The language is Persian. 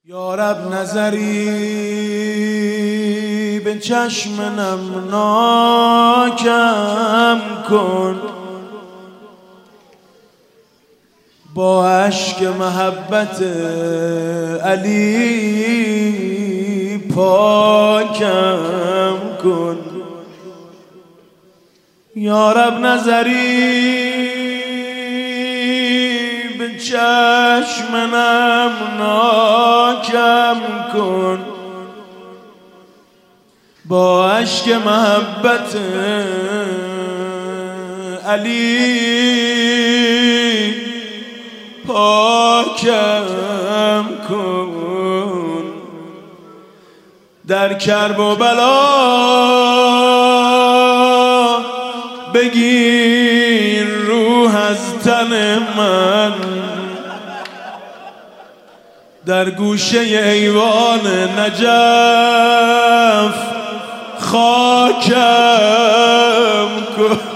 یا رب نظری به چشم نمناکم کن، با اشک محبت علی پاکم کن. یا رب نظری به چشم نمناکم کن، با اشک محبت علی پاکم کن. در کرب و بلا بگیر روح از تن من، در گوشه ایوان نجف خاکم کن.